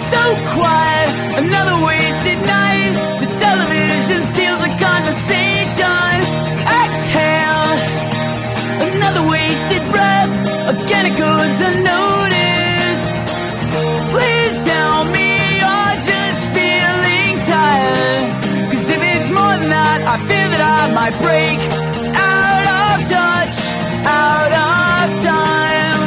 So quiet, another wasted night. The television steals a conversation. Exhale, another wasted breath. Again it goes unnoticed. Please tell me you're just feeling tired. Cause if it's more than that, I fear that I might break out of touch, out of time.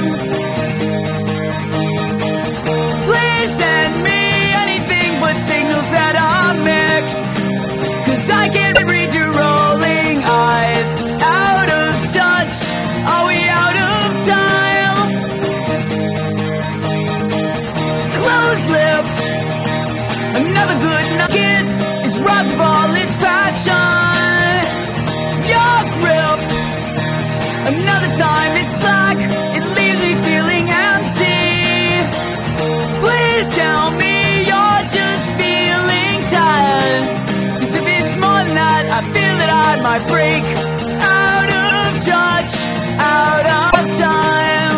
Please send me anything but signals that are mixed. Cause I can't read your rolling eyes. Out of touch, are we out of time? Close-lipped, another good kiss is robbed of all its passion. Your grip, another time is slack. It leaves me feeling empty. Please tell me you're just feeling tired. Cause if it's more than that, I feel that I might break out of touch, out of time.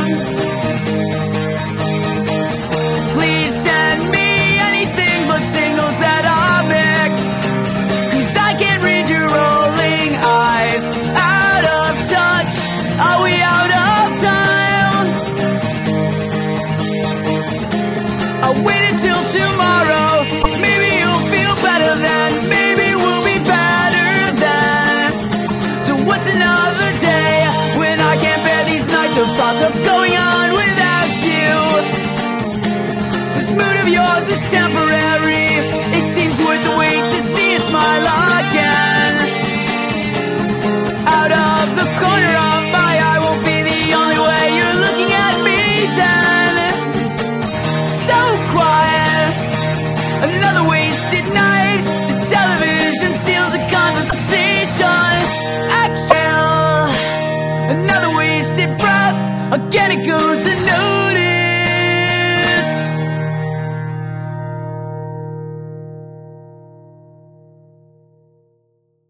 Please send me anything but signals that are mixed. Cause I can't read your rolling eyes. Out of touch, are we out of time? I'll wait until tomorrow. Maybe you'll feel better then. Maybe we'll be better then. So what's another day when I can't bear these nights of thoughts of going on without you? This mood of yours is temporary. It seems worth the wait to see you smile again. Out of the corner of my eye won't be the only way you're looking at me then. So quiet, another wasted night. The television steals a conversation. Exhale, another wasted breath. Again